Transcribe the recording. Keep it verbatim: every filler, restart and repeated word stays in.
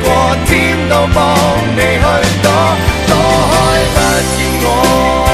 过，甜到帮你去躲，躲开不见我。